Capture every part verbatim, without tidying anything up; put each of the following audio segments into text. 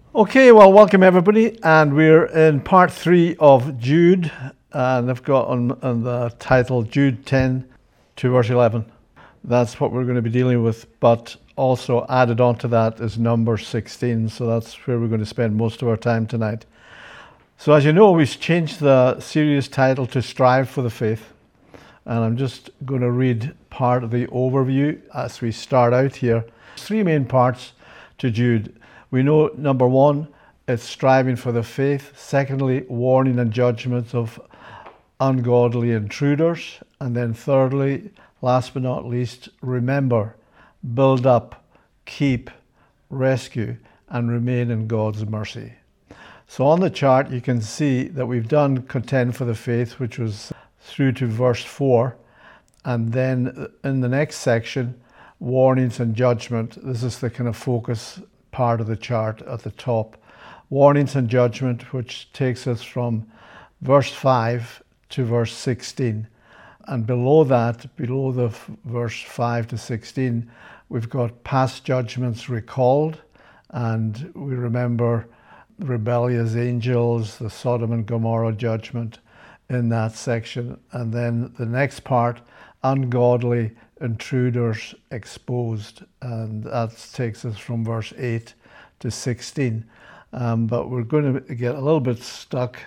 Okay, well, welcome everybody, and we're in part three of Jude, and I've got on, on the title Jude ten to verse eleven. That's what we're going to be dealing with, but also added on to that is number sixteen, so that's where we're going to spend most of our time tonight. So as you know, we've changed the series title to Strive for the Faith, and I'm just going to read part of the overview as we start out here. Three main parts to Jude. We know, number one, it's striving for the faith. Secondly, warning and judgment of ungodly intruders. And then thirdly, last but not least, remember, build up, keep, rescue, and remain in God's mercy. So on the chart, you can see that we've done contend for the faith, which was through to verse four. And then in the next section, warnings and judgment. This is the kind of focus part of the chart at the top. Warnings and judgment, which takes us from verse five to verse sixteen. And below that, below the f- verse five to sixteen, we've got past judgments recalled. And we remember the rebellious angels, the Sodom and Gomorrah judgment in that section. And then the next part, ungodly intruders exposed, and that takes us from verse eight to sixteen. Um, but we're going to get a little bit stuck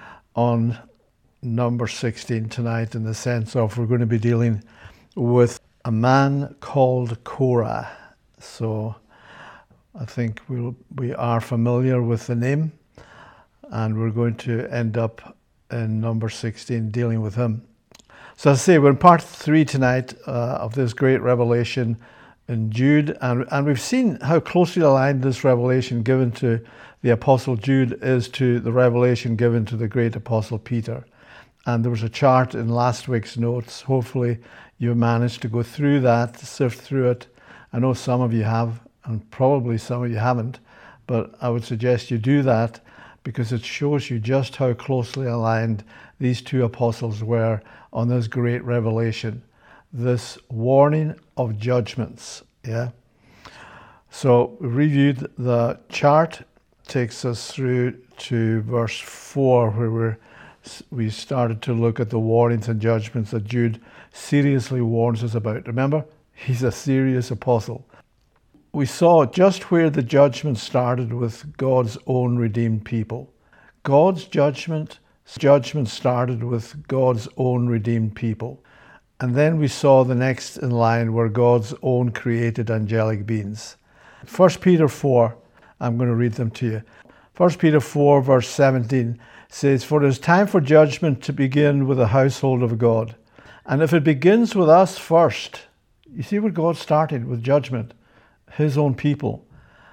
on number sixteen tonight, in the sense of we're going to be dealing with a man called Korah. So I think we'll, we are familiar with the name, and we're going to end up in number sixteen dealing with him. So as I say, we're in part three tonight uh, of this great revelation in Jude, and, and we've seen how closely aligned this revelation given to the Apostle Jude is to the revelation given to the great Apostle Peter. And there was a chart in last week's notes. Hopefully you managed to go through that, sift through it. I know some of you have, and probably some of you haven't, but I would suggest you do that, because it shows you just how closely aligned these two apostles were on this great revelation, this warning of judgments. Yeah. So we reviewed the chart, takes us through to verse four, where we're, we started to look at the warnings and judgments that Jude seriously warns us about. Remember, he's a serious apostle. We saw just where the judgment started with God's own redeemed people. God's judgment, judgment started with God's own redeemed people. And then we saw the next in line were God's own created angelic beings. First Peter four, I'm going to read them to you. First Peter four verse seventeen says, "For it is time for judgment to begin with the household of God. And if it begins with us first," you see where God started with judgment, his own people.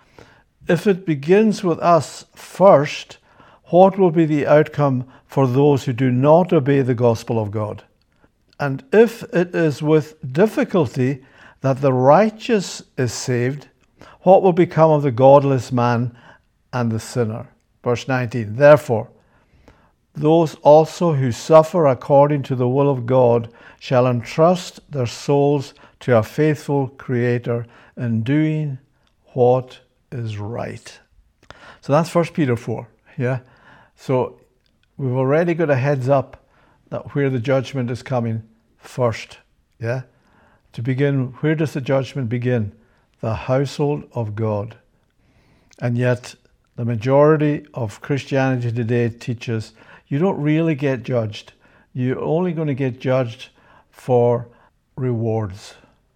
"If it begins with us first, what will be the outcome for those who do not obey the gospel of God? And if it is with difficulty that the righteous is saved, what will become of the godless man and the sinner?" Verse nineteen, "Therefore, those also who suffer according to the will of God shall entrust their souls to a faithful Creator in doing what is right." So that's First Peter four. Yeah. So we've already got a heads up that where the judgment is coming first. Yeah. To begin, where does the judgment begin? The household of God. And yet the majority of Christianity today teaches you don't really get judged. You're only going to get judged for rewards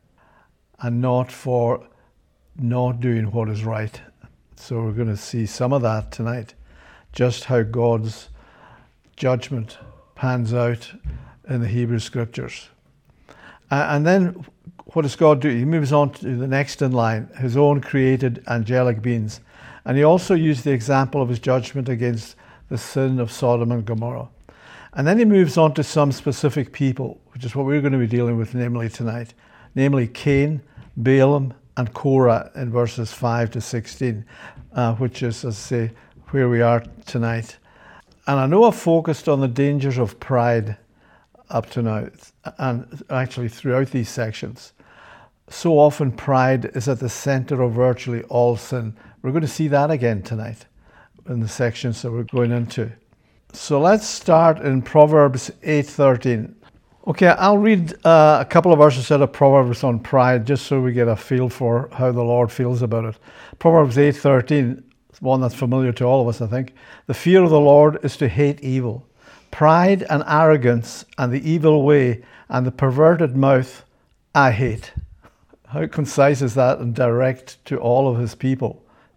and not for not doing what is right. So we're going to see some of that tonight, just how God's judgment pans out in the Hebrew Scriptures. Uh, and then what does God do? He moves on to the next in line, his own created angelic beings. And he also used the example of his judgment against the sin of Sodom and Gomorrah. And then he moves on to some specific people, which is what we're going to be dealing with namely tonight, namely Cain, Balaam, and Korah in verses five to sixteen, uh, which is, as I say, where we are tonight. And I know I've focused on the dangers of pride up to now, and actually throughout these sections. So often pride is at the center of virtually all sin, We're going to see that again tonight in the sections that we're going into. So let's start in Proverbs eight thirteen. Okay, I'll read uh, a couple of verses out of Proverbs on pride, just so we get a feel for how the Lord feels about it. Proverbs eight thirteen, one that's familiar to all of us, I think. The fear of the Lord is to hate evil. Pride and arrogance and the evil way and the perverted mouth I hate. How concise is that and direct to all of his people?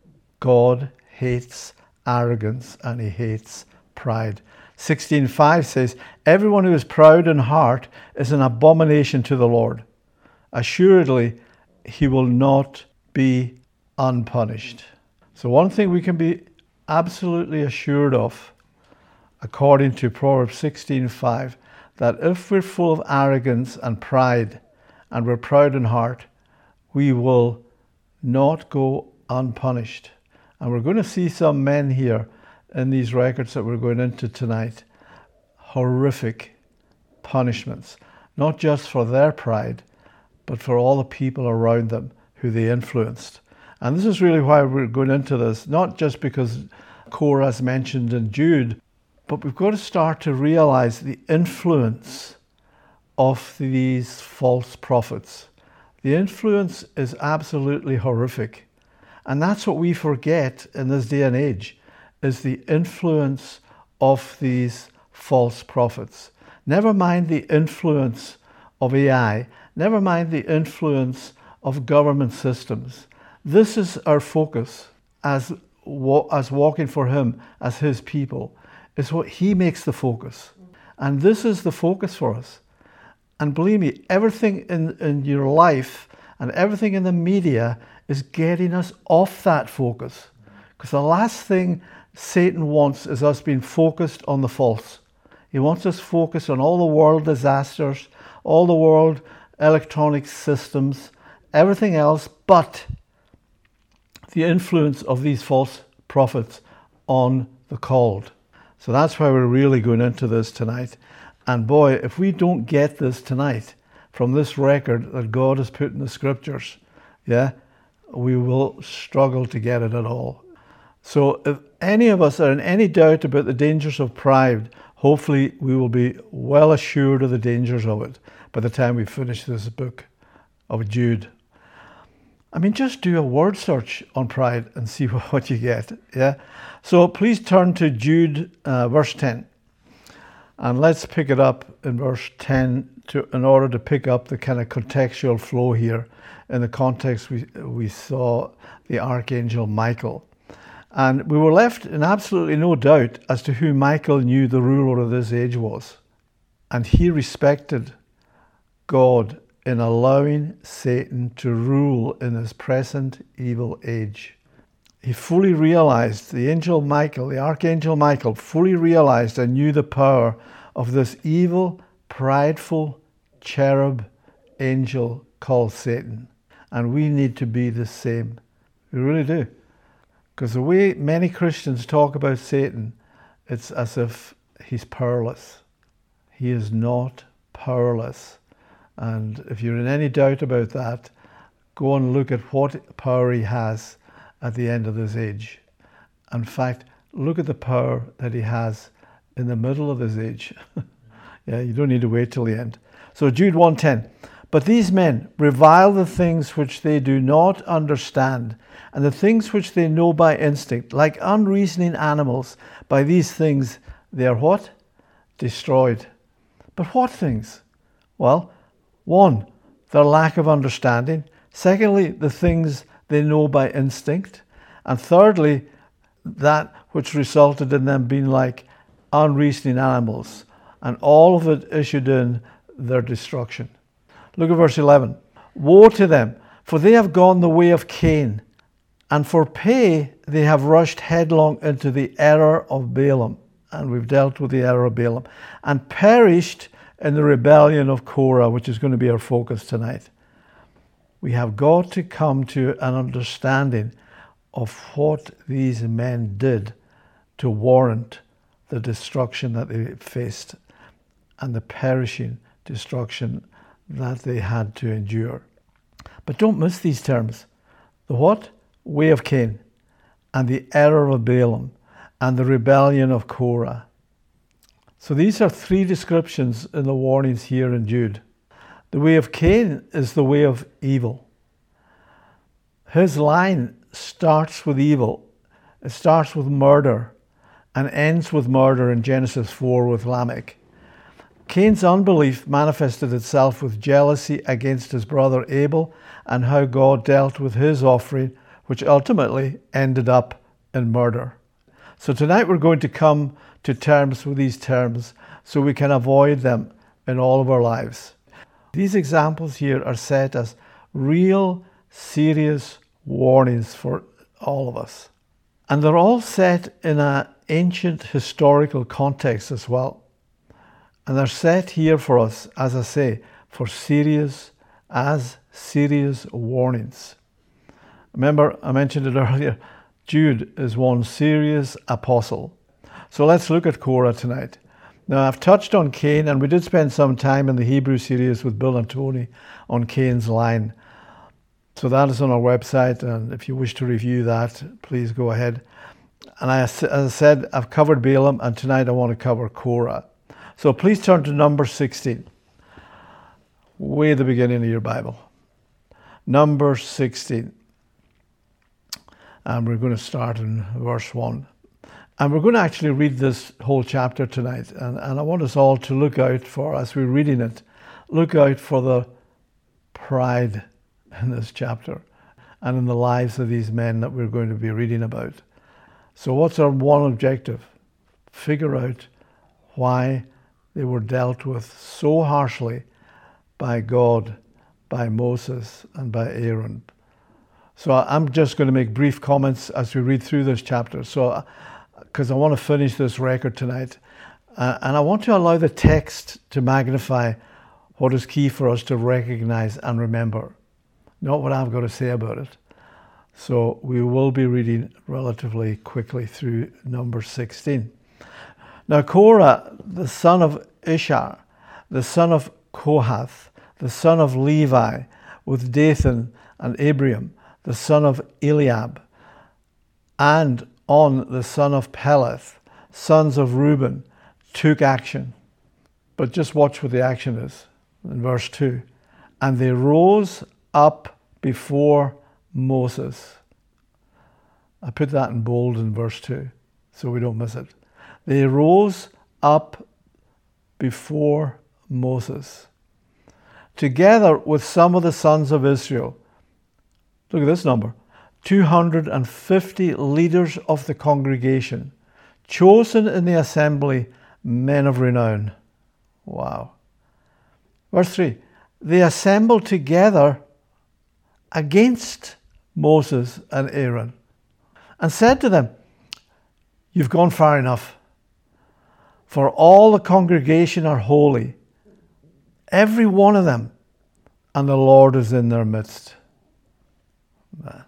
God hates arrogance and he hates pride. sixteen five says, everyone who is proud in heart is an abomination to the Lord. Assuredly, he will not be unpunished. So one thing we can be absolutely assured of, according to Proverbs sixteen five, that if we're full of arrogance and pride and we're proud in heart, we will not go unpunished. And we're going to see some men here in these records that we're going into tonight, horrific punishments, not just for their pride, but for all the people around them who they influenced. And this is really why we're going into this, not just because Korah is mentioned in Jude, but we've got to start to realize the influence of these false prophets. The influence is absolutely horrific. And that's what we forget in this day and age, is the influence of these false prophets. Never mind the influence of A I, never mind the influence of government systems. This is our focus as, as walking for him, as his people. It's what he makes the focus. And this is the focus for us. And believe me, everything in, in your life and everything in the media is getting us off that focus. Because the last thing Satan wants is us being focused on the false. He wants us focused on all the world disasters, all the world electronic systems, everything else but the influence of these false prophets on the called. So that's why we're really going into this tonight. And boy, if we don't get this tonight from this record that God has put in the scriptures, yeah, we will struggle to get it at all. So if any of us are in any doubt about the dangers of pride, hopefully we will be well assured of the dangers of it by the time we finish this book of Jude. I mean, just do a word search on pride and see what you get. Yeah. So please turn to Jude uh, verse ten. And let's pick it up in verse ten to, in order to pick up the kind of contextual flow here. In the context, we, we saw the Archangel Michael. And we were left in absolutely no doubt as to who Michael knew the ruler of this age was. And he respected God in allowing Satan to rule in this present evil age. He fully realized, the angel Michael, the Archangel Michael, fully realized and knew the power of this evil, prideful cherub angel called Satan. And we need to be the same. We really do. Because the way many Christians talk about Satan, it's as if he's powerless. He is not powerless. And if you're in any doubt about that, go and look at what power he has at the end of this age. In fact, look at the power that he has in the middle of this age. Yeah, you don't need to wait till the end. So Jude one ten. But these men revile the things which they do not understand, and the things which they know by instinct, like unreasoning animals. By these things they are what? Destroyed. But what things? Well, one, their lack of understanding. Secondly, the things they know by instinct. And thirdly, that which resulted in them being like unreasoning animals. And all of it issued in their destruction. Look at verse eleven. Woe to them, for they have gone the way of Cain, and for pay they have rushed headlong into the error of Balaam. And we've dealt with the error of Balaam. And perished in the rebellion of Korah, which is going to be our focus tonight. We have got to come to an understanding of what these men did to warrant the destruction that they faced and the perishing destruction that they had to endure. But don't miss these terms. The what? Way of Cain. and the error of Balaam, and the rebellion of Korah. So these are three descriptions in the warnings here in Jude. The way of Cain is the way of evil. His line starts with evil. It starts with murder and ends with murder in Genesis four with Lamech. Cain's unbelief manifested itself with jealousy against his brother Abel and how God dealt with his offering, which ultimately ended up in murder. So tonight we're going to come to terms with these terms so we can avoid them in all of our lives. These examples here are set as real, serious warnings for all of us. And they're all set in an ancient historical context as well. And they're set here for us, as I say, for serious, as serious warnings. Remember, I mentioned it earlier, Jude is one serious apostle. So let's look at Korah tonight. Now, I've touched on Cain, and we did spend some time in the Hebrew series with Bill and Tony on Cain's line. So that is on our website, and if you wish to review that, please go ahead. And I, as I said, I've covered Balaam, and tonight I want to cover Korah. So please turn to number sixteen, way at the beginning of your Bible. Number sixteen. And we're going to start in verse one. And we're going to actually read this whole chapter tonight. And, and I want us all to look out for, as we're reading it, look out for the pride in this chapter and in the lives of these men that we're going to be reading about. So what's our one objective? Figure out why they were dealt with so harshly by God, by Moses, and by Aaron. So I'm just going to make brief comments as we read through this chapter. So, because I want to finish this record tonight. Uh, and I want to allow the text to magnify what is key for us to recognize and remember, not what I've got to say about it. So we will be reading relatively quickly through number sixteen. Now Korah, the son of Ishar, the son of Kohath, the son of Levi, with Dathan and Abiram, the son of Eliab, and On, the son of Peleth, sons of Reuben, took action. But just watch what the action is in verse two. And they rose up before Moses. I put that in bold in verse two so we don't miss it. They rose up before Moses, together with some of the sons of Israel. Look at this number. two hundred fifty leaders of the congregation, chosen in the assembly, men of renown. Wow. Verse three. They assembled together against Moses and Aaron and said to them, "You've gone far enough, for all the congregation are holy, every one of them, and the Lord is in their midst." Man.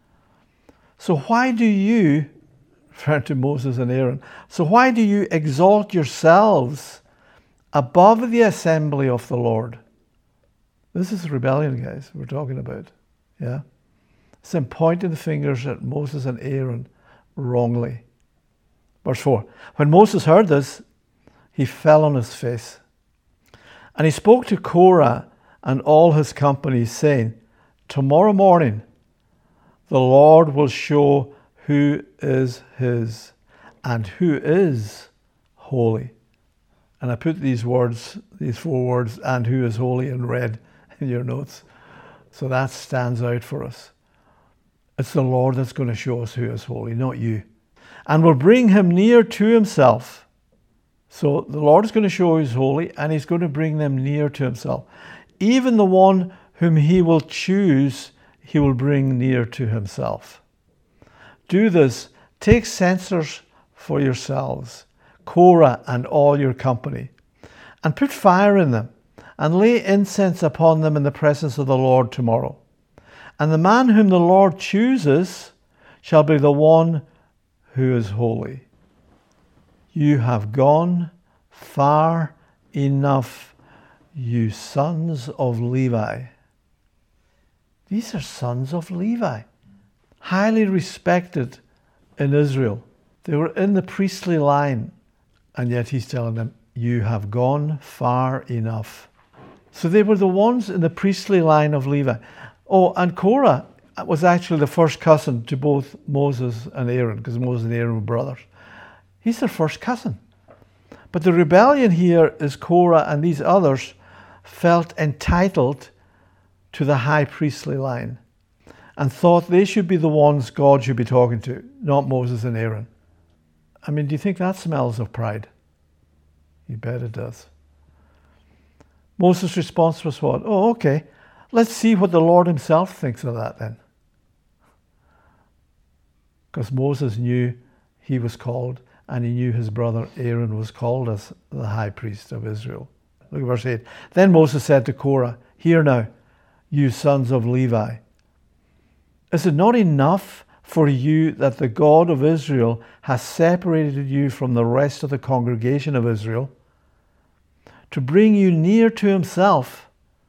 So why do you, referring to Moses and Aaron, so why do you exalt yourselves above the assembly of the Lord? This is rebellion, guys, we're talking about. Yeah? It's them pointing the fingers at Moses and Aaron wrongly. Verse four. When Moses heard this, he fell on his face. And he spoke to Korah and all his company, saying, "Tomorrow morning, the Lord will show who is his and who is holy." And I put these words, these four words, "and who is holy," in red in your notes. So that stands out for us. It's the Lord that's going to show us who is holy, not you. "And will bring him near to himself." So the Lord is going to show who's holy, and he's going to bring them near to himself. "Even the one whom he will choose, he will bring near to himself. Do this, take censers for yourselves, Korah and all your company, and put fire in them, and lay incense upon them in the presence of the Lord tomorrow. And the man whom the Lord chooses shall be the one who is holy. You have gone far enough, you sons of Levi." These are sons of Levi, highly respected in Israel. They were in the priestly line, and yet he's telling them, you have gone far enough. So they were the ones in the priestly line of Levi. Oh, and Korah was actually the first cousin to both Moses and Aaron, because Moses and Aaron were brothers. He's their first cousin. But the rebellion here is Korah and these others felt entitled to the high priestly line and thought they should be the ones God should be talking to, not Moses and Aaron. I mean, do you think that smells of pride? You bet it does. Moses' response was what? Oh, okay. Let's see what the Lord himself thinks of that then. Because Moses knew he was called, and he knew his brother Aaron was called as the high priest of Israel. Look at verse eight. Then Moses said to Korah, hear now, you sons of Levi. Is it not enough for you that the God of Israel has separated you from the rest of the congregation of Israel to bring you near to himself,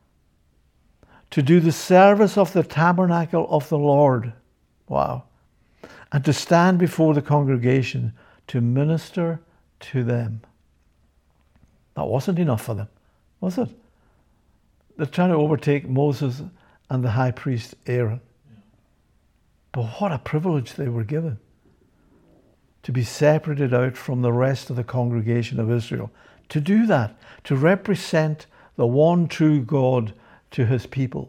to do the service of the tabernacle of the Lord? Wow. And to stand before the congregation to minister to them. That wasn't enough for them, was it? They're trying to overtake Moses and the high priest Aaron. Yeah. But what a privilege they were given, to be separated out from the rest of the congregation of Israel. To do that, to represent the one true God to his people.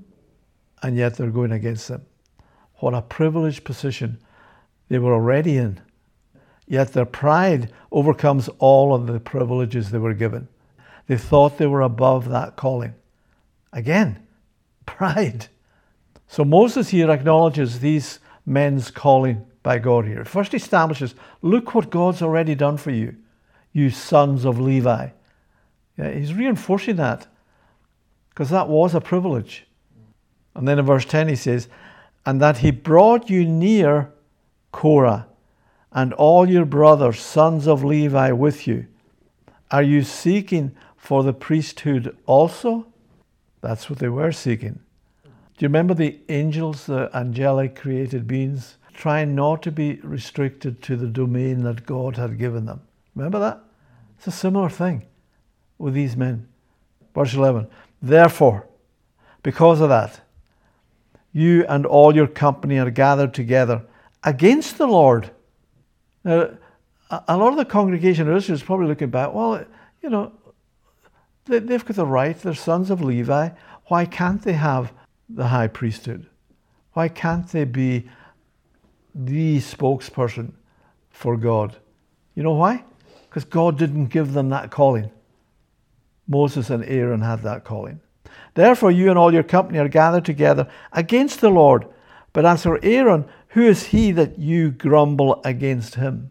And yet they're going against them. What a privileged position they were already in. Yet their pride overcomes all of the privileges they were given. They thought they were above that calling. Again, pride. So Moses here acknowledges these men's calling by God here. First establishes, look what God's already done for you, you sons of Levi. Yeah, he's reinforcing that, because that was a privilege. And then in verse ten he says, and that he brought you near, Korah, and all your brothers, sons of Levi, with you. Are you seeking for the priesthood also? That's what they were seeking. Do you remember the angels, the angelic created beings, trying not to be restricted to the domain that God had given them? Remember that? It's a similar thing with these men. Verse eleven, therefore, because of that, you and all your company are gathered together against the Lord. Now, a lot of the congregation of Israel is probably looking back, well, you know, they've got the right, they're sons of Levi. Why can't they have the high priesthood? Why can't they be the spokesperson for God? You know why? Because God didn't give them that calling. Moses and Aaron had that calling. Therefore, you and all your company are gathered together against the Lord. But as for Aaron, who is he that you grumble against him?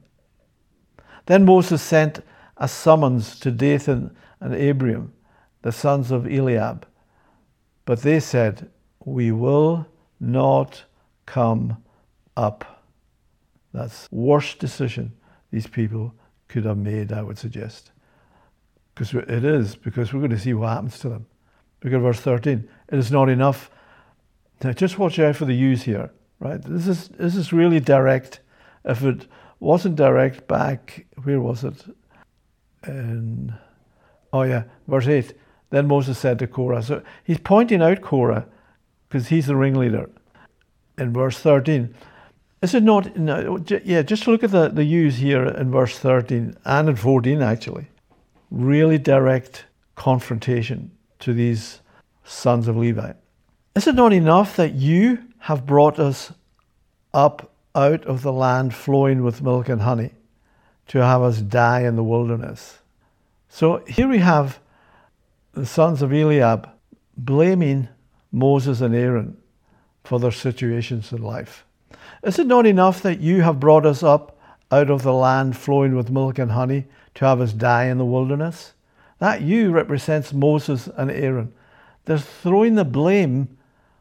Then Moses sent a summons to Dathan and Abiram, the sons of Eliab. But they said, we will not come up. That's the worst decision these people could have made, I would suggest. Because it is, because we're going to see what happens to them. Look at verse thirteen. It is not enough. Now just watch out for the use here, right? This is this is really direct. If it wasn't direct back, where was it? In, oh yeah, verse eight. Then Moses said to Korah. So he's pointing out Korah because he's the ringleader. In verse thirteen. Is it not, no, yeah, just look at the, the use here in verse thirteen and in fourteen actually. Really direct confrontation to these sons of Levi. Is it not enough that you have brought us up out of the land flowing with milk and honey to have us die in the wilderness? So here we have the sons of Eliab blaming Moses and Aaron for their situations in life. Is it not enough that you have brought us up out of the land flowing with milk and honey to have us die in the wilderness? That you represents Moses and Aaron. They're throwing the blame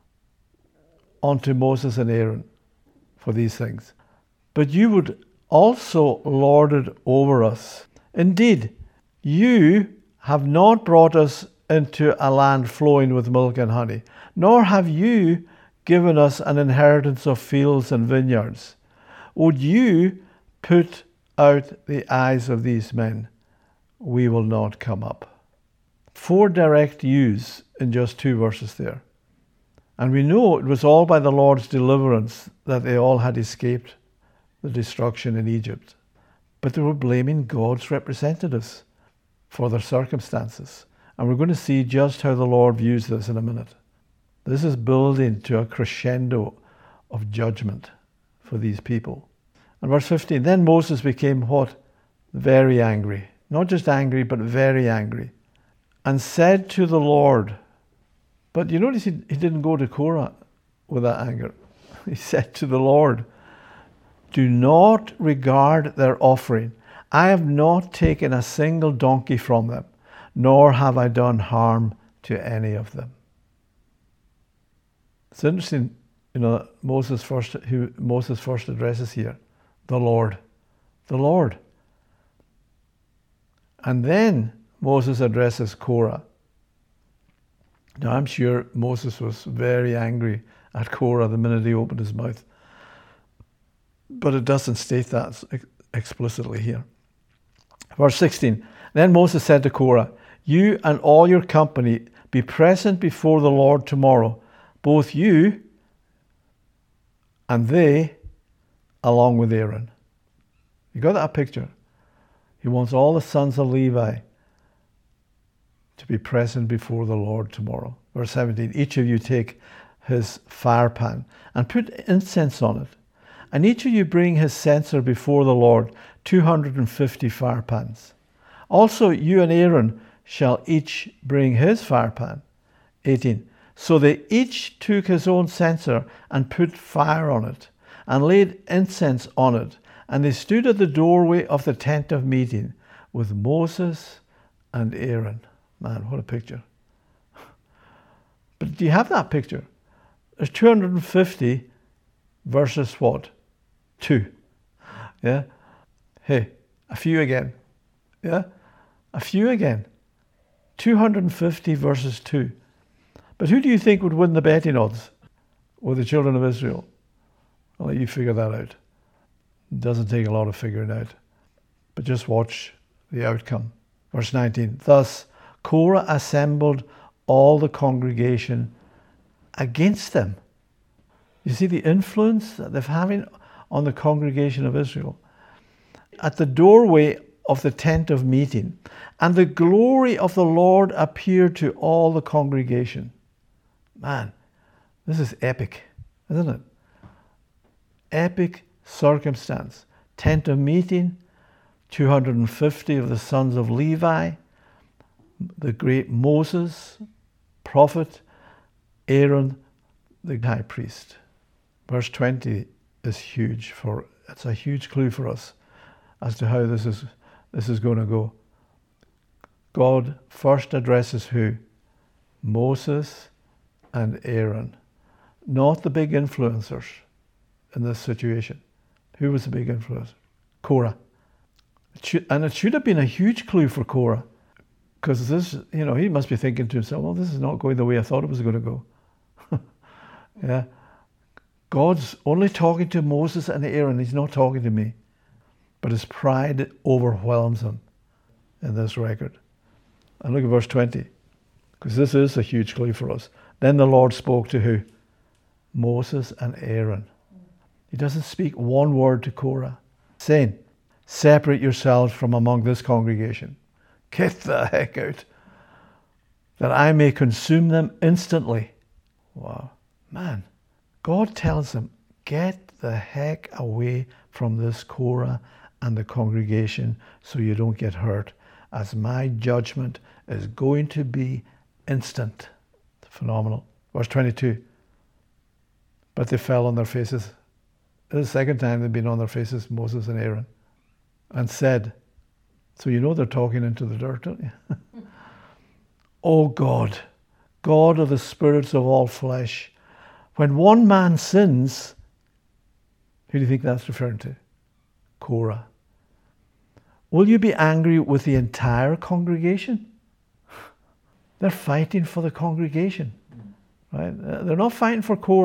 onto Moses and Aaron for these things. But you would also lord it over us. Indeed, you have not brought us into a land flowing with milk and honey, nor have you given us an inheritance of fields and vineyards. would you put out the eyes of these men? We will not come up. Four direct yous in just two verses there. And we know it was all by the Lord's deliverance that they all had escaped the destruction in Egypt. But they were blaming God's representatives for their circumstances. And we're going to see just how the Lord views this in a minute. This is building to a crescendo of judgment for these people. And verse fifteen, then Moses became what? Very angry. Not just angry, but very angry. And said to the Lord, but you notice he, he didn't go to Korah with that anger. He said to the Lord, do not regard their offering. I have not taken a single donkey from them, nor have I done harm to any of them. It's interesting, you know, Moses first, who Moses first addresses here, the Lord, the Lord. And then Moses addresses Korah. Now, I'm sure Moses was very angry at Korah the minute he opened his mouth. But it doesn't state that explicitly here. Verse sixteen, then Moses said to Korah, you and all your company be present before the Lord tomorrow, both you and they, along with Aaron. You got that picture? He wants all the sons of Levi to be present before the Lord tomorrow. Verse seventeen, each of you take his fire pan and put incense on it. And each of you bring his censer before the Lord, two hundred fifty fire pans. Also you and Aaron shall each bring his fire pan. eighteen, so they each took his own censer and put fire on it and laid incense on it. And they stood at the doorway of the tent of meeting with Moses and Aaron. Man, what a picture. But do you have that picture? There's two hundred fifty versus what? Two. Yeah? Hey, a few again. Yeah? A few again. two hundred fifty versus two. But who do you think would win the betting odds with the children of Israel? I'll let you figure that out. It doesn't take a lot of figuring out. But just watch the outcome. Verse nineteen. Thus Korah assembled all the congregation against them. You see the influence that they're having on the congregation of Israel. At the doorway of the tent of meeting, and the glory of the Lord appeared to all the congregation. Man, this is epic, isn't it? Epic circumstance. Tent of meeting, two hundred fifty of the sons of Levi, the great Moses, prophet, Aaron, the high priest. Verse twenty is huge for, it's a huge clue for us as to how this is, this is going to go. God first addresses who? Moses and Aaron. Not the big influencers in this situation. Who was the big influencer? Korah. It should, and it should have been a huge clue for Korah. Because this, you know, he must be thinking to himself, well, this is not going the way I thought it was going to go. Yeah. God's only talking to Moses and Aaron. He's not talking to me. But his pride overwhelms him in this record. And look at verse twenty. Because this is a huge clue for us. Then the Lord spoke to who? Moses and Aaron. He doesn't speak one word to Korah, saying, separate yourselves from among this congregation. Get the heck out, that I may consume them instantly. Wow. Man, God tells them, get the heck away from this Korah and the congregation so you don't get hurt, as my judgment is going to be instant. Phenomenal. Verse twenty-two. But they fell on their faces. This is the second time they've been on their faces, Moses and Aaron, and said, so you know they're talking into the dirt, don't you? Oh God, God of the spirits of all flesh, when one man sins, who do you think that's referring to? Korah. Will you be angry with the entire congregation? They're fighting for the congregation, right? They're not fighting for Korah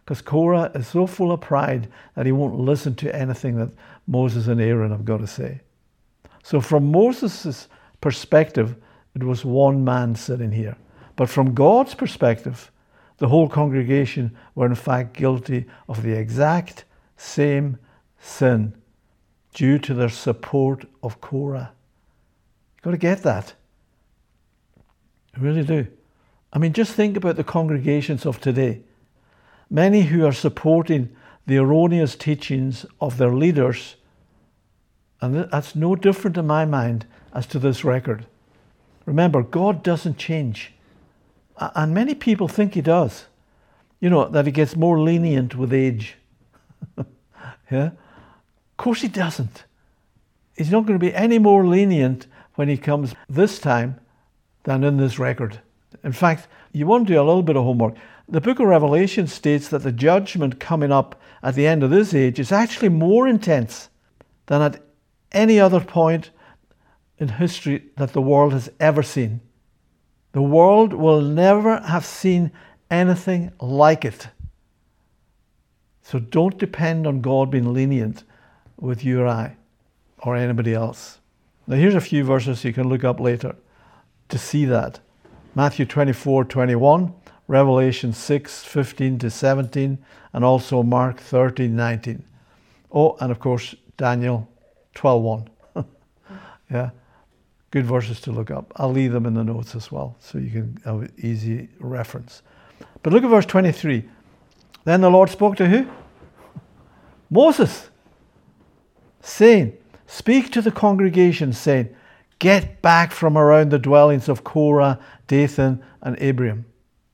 because Korah is so full of pride that he won't listen to anything that Moses and Aaron have got to say. So from Moses' perspective, it was one man sitting here. But from God's perspective, the whole congregation were in fact guilty of the exact same sin due to their support of Korah. You've got to get that. You really do. I mean, just think about the congregations of today. Many who are supporting the erroneous teachings of their leaders, and that's no different in my mind as to this record. Remember, God doesn't change. And many people think he does. You know, that he gets more lenient with age. Yeah? Of course he doesn't. He's not going to be any more lenient when he comes this time than in this record. In fact, you want to do a little bit of homework. The book of Revelation states that the judgment coming up at the end of this age is actually more intense than at any other point in history that the world has ever seen. The world will never have seen anything like it. So don't depend on God being lenient with you or I or anybody else. Now here's a few verses you can look up later to see that. Matthew twenty-four twenty-one, Revelation six fifteen to seventeen, and also Mark thirteen nineteen. Oh, and of course Daniel twelve one. Yeah, good verses to look up. I'll leave them in the notes as well, so you can have an easy reference. But look at verse twenty-three. Then the Lord spoke to who? Moses, saying, speak to the congregation, saying, get back from around the dwellings of Korah, Dathan, and Abiram.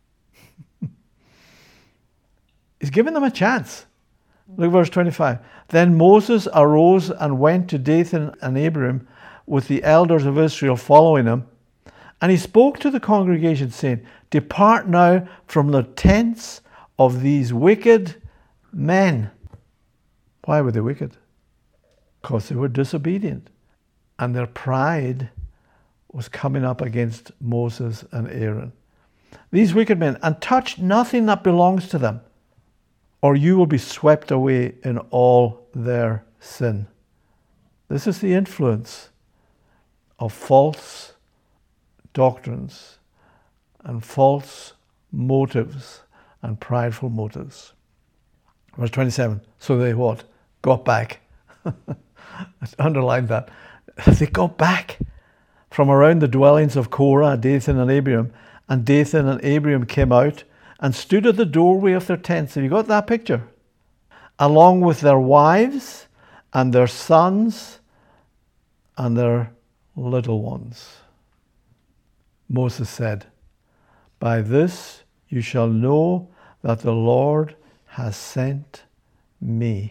He's giving them a chance. Look at verse twenty-five. Then Moses arose and went to Dathan and Abiram with the elders of Israel following him. And he spoke to the congregation, saying, depart now from the tents of these wicked men. Why were they wicked? Because they were disobedient. And their pride was coming up against Moses and Aaron. These wicked men, and touch nothing that belongs to them, or you will be swept away in all their sin. This is the influence of false doctrines and false motives and prideful motives. Verse twenty-seven, so they what? Got back. Underline that. They got back from around the dwellings of Korah, Dathan and Abiram, and Dathan and Abiram came out and stood at the doorway of their tents. Have you got that picture? Along with their wives and their sons and their little ones. Moses said, by this you shall know that the Lord has sent me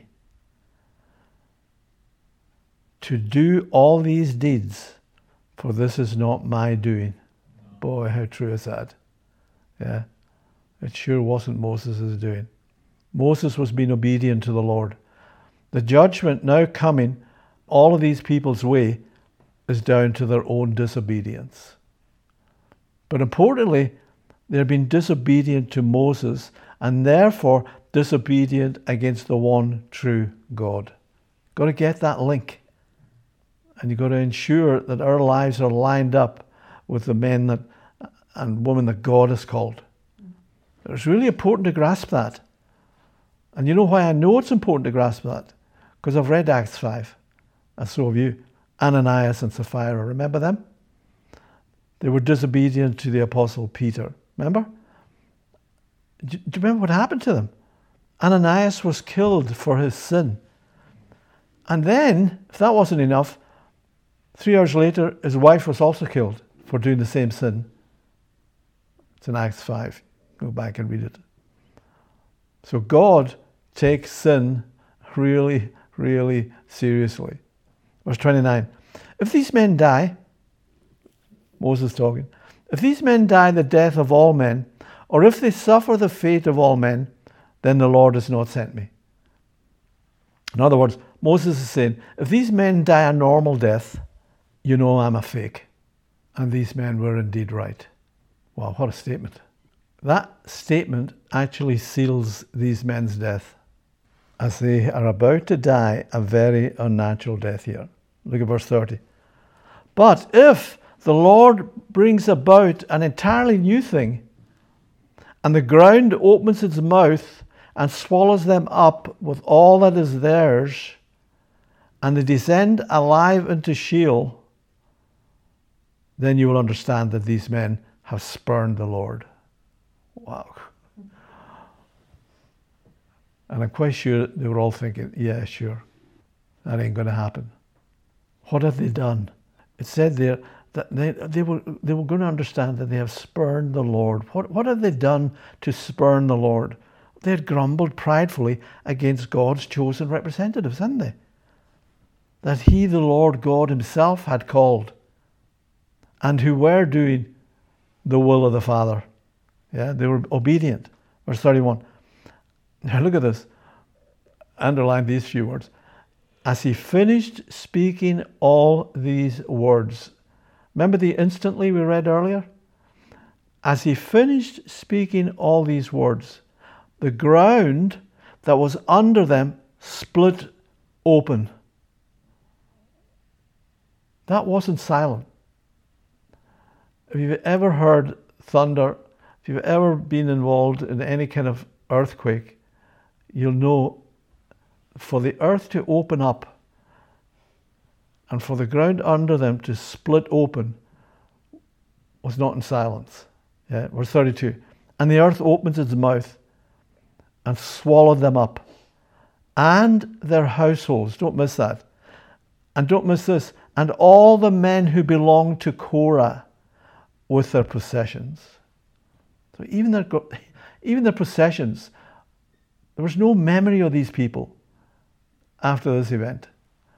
to do all these deeds, for this is not my doing. Boy, how true is that? Yeah, it sure wasn't Moses' doing. Moses was being obedient to the Lord. The judgment now coming all of these people's way is down to their own disobedience. But importantly, they're being disobedient to Moses and therefore disobedient against the one true God. Got to get that link. And you've got to ensure that our lives are lined up with the men that and women that God has called. It's really important to grasp that. And you know why I know it's important to grasp that? Because I've read Acts five. And so have you. Ananias and Sapphira, remember them? They were disobedient to the Apostle Peter. Remember? Do you remember what happened to them? Ananias was killed for his sin. And then, if that wasn't enough, three hours later, his wife was also killed for doing the same sin. It's in Acts five. Go back and read it. So God takes sin really, really seriously. Verse twenty-nine. If these men die, Moses talking, if these men die the death of all men, or if they suffer the fate of all men, then the Lord has not sent me. In other words, Moses is saying, if these men die a normal death, you know I'm a fake. And these men were indeed right. Wow, what a statement. That statement actually seals these men's death, as they are about to die a very unnatural death here. Look at verse thirty. But if the Lord brings about an entirely new thing, and the ground opens its mouth and swallows them up with all that is theirs, and they descend alive into Sheol, then you will understand that these men have spurned the Lord. Wow. And I'm quite sure they were all thinking, yeah, sure, that ain't going to happen. What have they done? It said there that they, they, were, they were going to understand that they have spurned the Lord. What, what have they done to spurn the Lord? They had grumbled pridefully against God's chosen representatives, hadn't they? That he, the Lord God himself, had called, and who were doing the will of the Father. Yeah, they were obedient. Verse thirty-one. Now look at this. Underline these few words. As he finished speaking all these words. Remember the instantly we read earlier? As he finished speaking all these words, the ground that was under them split open. That wasn't silent. If you've ever heard thunder, if you've ever been involved in any kind of earthquake, you'll know for the earth to open up and for the ground under them to split open was not in silence. Yeah, verse thirty-two. And the earth opens its mouth and swallowed them up and their households. Don't miss that. And don't miss this. And all the men who belonged to Korah with their possessions. So even their, even their possessions, there was no memory of these people after this event.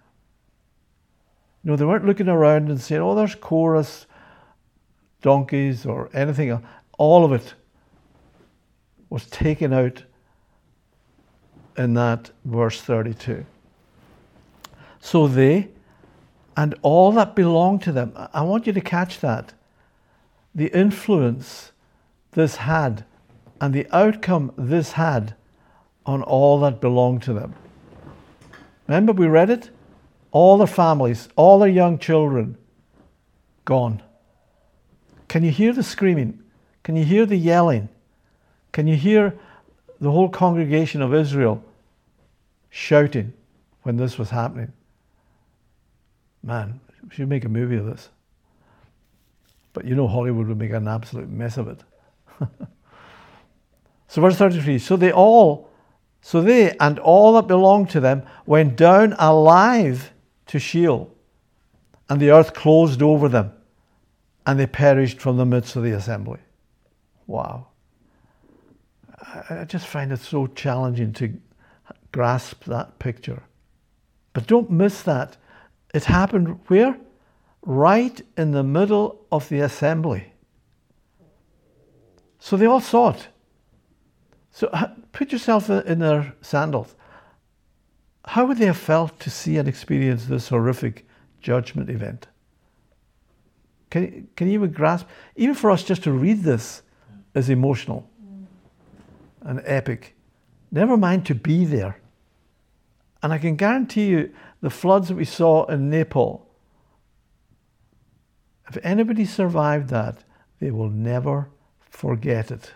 No, they weren't looking around and saying, oh, there's Korah's donkeys or anything else. All of it was taken out in that verse thirty-two. So they and all that belonged to them, I want you to catch that. The influence this had and the outcome this had on all that belonged to them. Remember we read it? All their families, all their young children, gone. Can you hear the screaming? Can you hear the yelling? Can you hear the whole congregation of Israel shouting when this was happening? Man, we should make a movie of this. But you know Hollywood would make an absolute mess of it. So verse thirty-three, so they all, so they and all that belonged to them went down alive to Sheol, and the earth closed over them, and they perished from the midst of the assembly. Wow. I just find it so challenging to grasp that picture. But don't miss that. It happened where? Right in the middle of the assembly. So they all saw it. So put yourself in their sandals. How would they have felt to see and experience this horrific judgment event? Can, can you even grasp? Even for us just to read this is emotional and epic. Never mind to be there. And I can guarantee you the floods that we saw in Nepal, if anybody survived that, they will never forget it.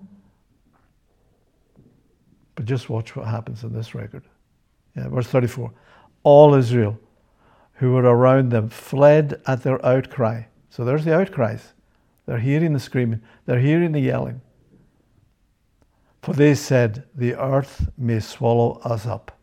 But just watch what happens in this record. Yeah, verse thirty-four. All Israel who were around them fled at their outcry. So there's the outcries. They're hearing the screaming. They're hearing the yelling. For they said, the earth may swallow us up.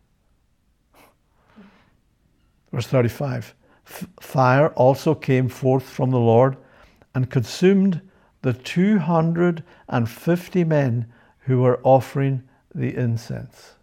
Verse thirty-five. Fire also came forth from the Lord and consumed the two hundred fifty men who were offering the incense.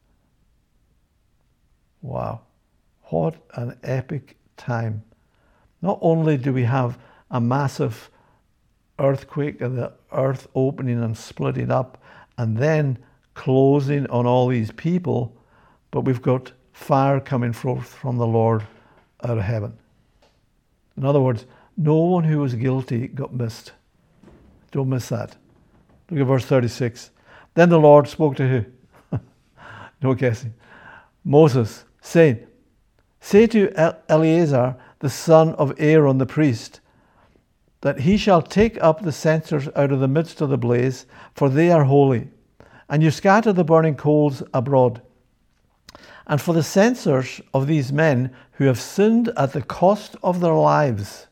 Wow. What an epic time. Not only do we have a massive earthquake and the earth opening and splitting up and then closing on all these people, but we've got fire coming forth from the Lord out of heaven. In other words, no one who was guilty got missed. Don't miss that. Look at verse thirty-six. Then the Lord spoke to who? No guessing. Moses, saying, say to Eleazar, the son of Aaron the priest, that he shall take up the censers out of the midst of the blaze, for they are holy. And you scatter the burning coals abroad. And for the censers of these men who have sinned at the cost of their lives,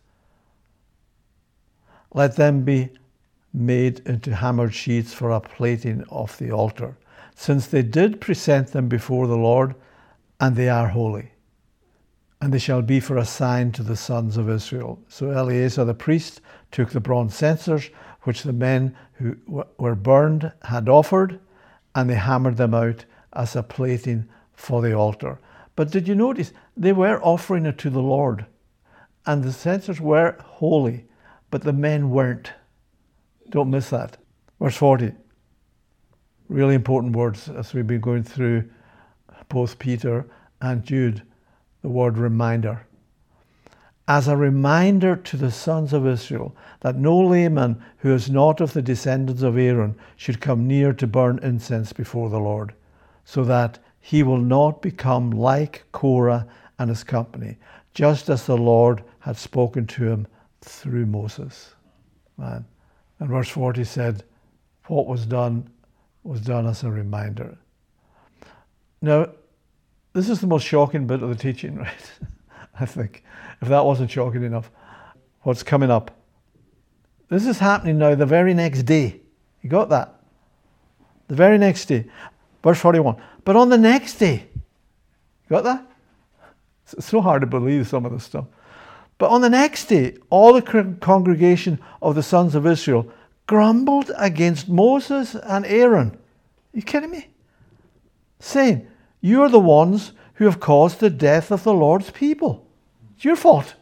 let them be made into hammered sheets for a plating of the altar, since they did present them before the Lord, and they are holy. And they shall be for a sign to the sons of Israel. So Eleazar the priest took the bronze censers, which the men who were burned had offered, and they hammered them out as a plating for the altar. But did you notice, they were offering it to the Lord, and the censers were holy, but the men weren't. Don't miss that. Verse forty. Really important words as we've been going through both Peter and Jude. The word reminder. As a reminder to the sons of Israel that no layman who is not of the descendants of Aaron should come near to burn incense before the Lord, so that he will not become like Korah and his company, just as the Lord had spoken to him through Moses. Man. And verse forty said, what was done was done as a reminder. Now, this is the most shocking bit of the teaching, right? I think, if that wasn't shocking enough. What's coming up? This is happening now the very next day. You got that? The very next day. Verse forty-one. But on the next day, you got that? It's so hard to believe some of this stuff. But on the next day, all the congregation of the sons of Israel grumbled against Moses and Aaron. Are you kidding me? Saying, you are the ones who have caused the death of the Lord's people. It's your fault.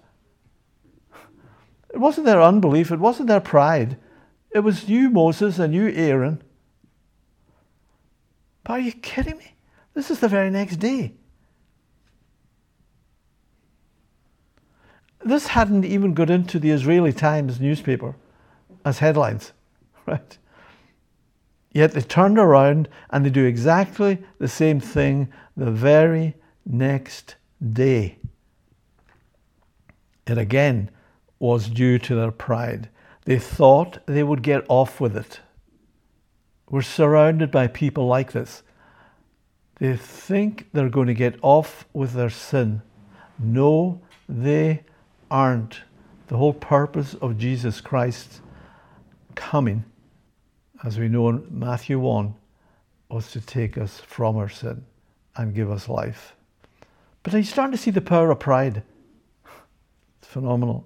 It wasn't their unbelief. It wasn't their pride. It was you, Moses, and you, Aaron. But are you kidding me? This is the very next day. This hadn't even got into the Israeli Times newspaper as headlines, right? Yet they turned around and they do exactly the same thing the very next day. It again was due to their pride. They thought they would get off with it. We're surrounded by people like this. They think they're going to get off with their sin. No, they aren't. The whole purpose of Jesus Christ coming, as we know in Matthew one, was to take us from our sin and give us life. But are you starting to see the power of pride? It's phenomenal.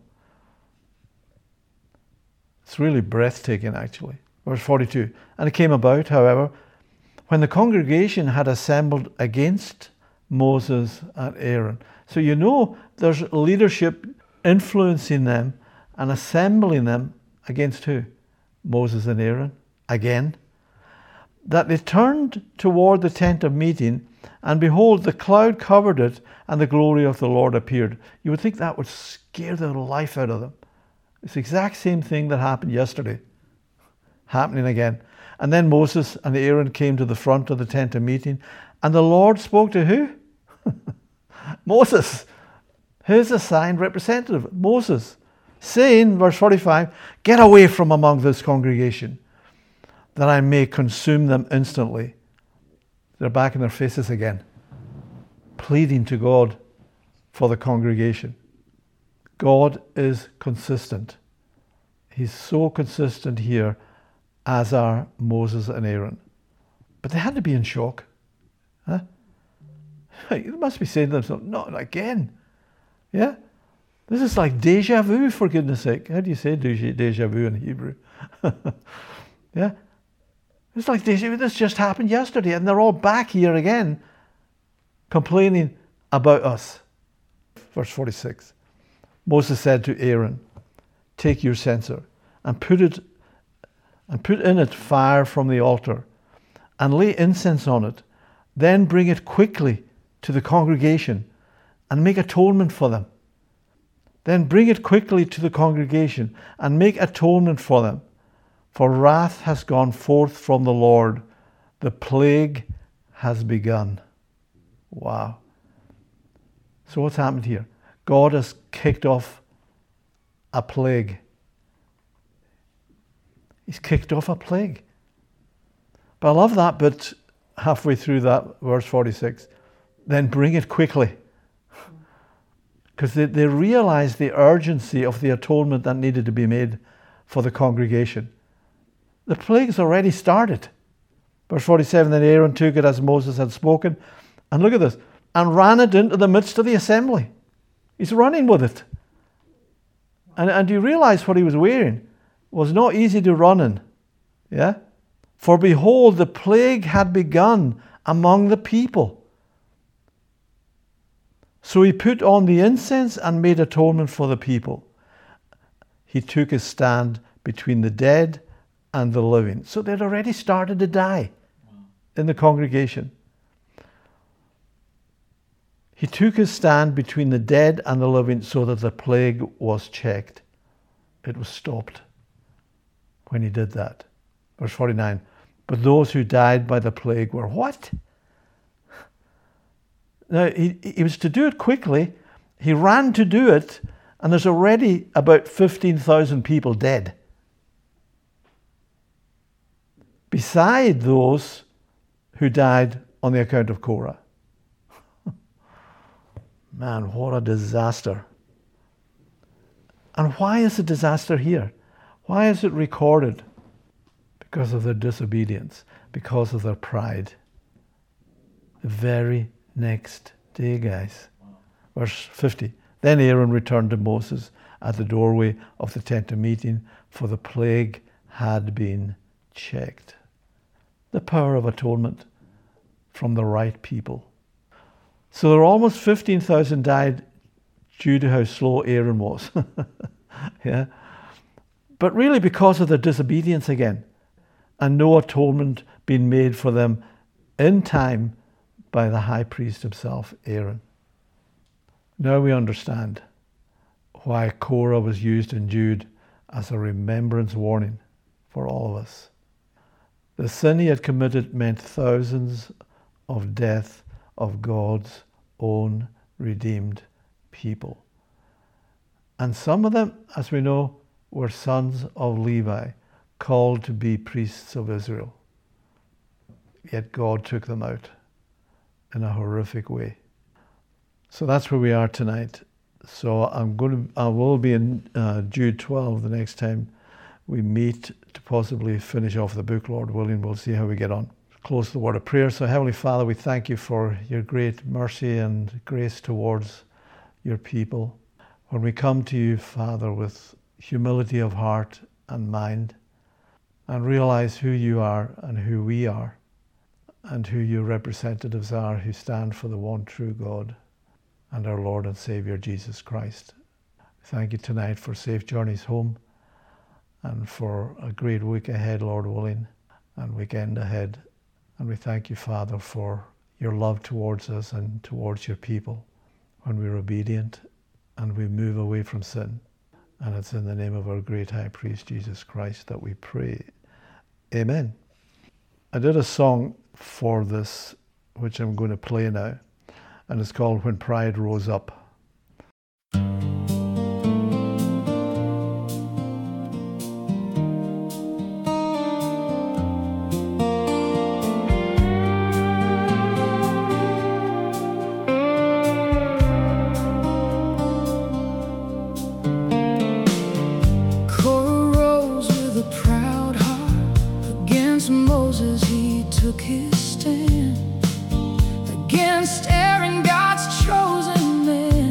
It's really breathtaking, actually. Verse forty-two. And it came about, however, when the congregation had assembled against Moses and Aaron. So you know there's leadership influencing them and assembling them against who? Moses and Aaron. Again. That they turned toward the tent of meeting, and behold, the cloud covered it, and the glory of the Lord appeared. You would think that would scare the life out of them. It's the exact same thing that happened yesterday. Happening again. And then Moses and Aaron came to the front of the tent of meeting, and the Lord spoke to who? Moses. His assigned representative, Moses, saying, verse forty-five, get away from among this congregation, that I may consume them instantly. They're back in their faces again, pleading to God for the congregation. God is consistent. He's so consistent here, as are Moses and Aaron. But they had to be in shock. Huh? They must be saying to themselves, not again. Yeah? This is like deja vu, for goodness sake. How do you say deja, deja vu in Hebrew? Yeah? It's like deja vu. This just happened yesterday, and they're all back here again, complaining about us. Verse forty-six. Moses said to Aaron, take your censer and put it and put in it fire from the altar, and lay incense on it. Then bring it quickly to the congregation and make atonement for them. Then bring it quickly to the congregation and make atonement for them. For wrath has gone forth from the Lord. The plague has begun. Wow. So what's happened here? God has kicked off a plague. He's kicked off a plague. But I love that bit halfway through that, verse forty-six. Then bring it quickly. Because they, they realized the urgency of the atonement that needed to be made for the congregation. The plague's already started. Verse forty-seven, then Aaron took it as Moses had spoken. And look at this. And ran it into the midst of the assembly. He's running with it. And, and you realize what he was wearing was not easy to run in. Yeah? For behold, the plague had begun among the people. So he put on the incense and made atonement for the people. He took his stand between the dead and the living. So they'd already started to die in the congregation. He took his stand between the dead and the living so that the plague was checked. It was stopped when he did that. Verse forty-nine, but those who died by the plague were what? Now, he, he was to do it quickly. He ran to do it, and there's already about fifteen thousand people dead. Beside those who died on the account of Korah. Man, what a disaster. And why is the disaster here? Why is it recorded? Because of their disobedience, because of their pride. The very next day, guys. Verse fifty. Then Aaron returned to Moses at the doorway of the tent of meeting, for the plague had been checked. The power of atonement from the right people. So there were almost fifteen thousand died due to how slow Aaron was. Yeah. But really because of their disobedience again, and no atonement being made for them in time by the high priest himself, Aaron. Now we understand why Korah was used in Jude as a remembrance warning for all of us. The sin he had committed meant thousands of death of God's own redeemed people. And some of them, as we know, were sons of Levi, called to be priests of Israel. Yet God took them out in a horrific way. So that's where we are tonight. So I'm going to, I will be in uh, Jude twelve the next time we meet to possibly finish off the book, Lord willing. We'll see how we get on. Close the word of prayer. So Heavenly Father, we thank you for your great mercy and grace towards your people. When we come to you, Father, with humility of heart and mind, and realize who you are and who we are, and who your representatives are who stand for the one true God and our Lord and Savior Jesus Christ. Thank you tonight for safe journeys home and for a great week ahead, Lord willing, and weekend ahead. And we thank you, Father, for your love towards us and towards your people when we're obedient and we move away from sin. And it's in the name of our great high priest, Jesus Christ, that we pray. Amen. I did a song for this, which I'm going to play now, and it's called When Pride Rose Up. Moses, he took his stand against Aaron, God's chosen man.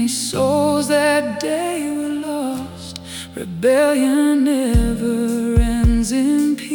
Many souls that day were lost. Rebellion never ends in peace.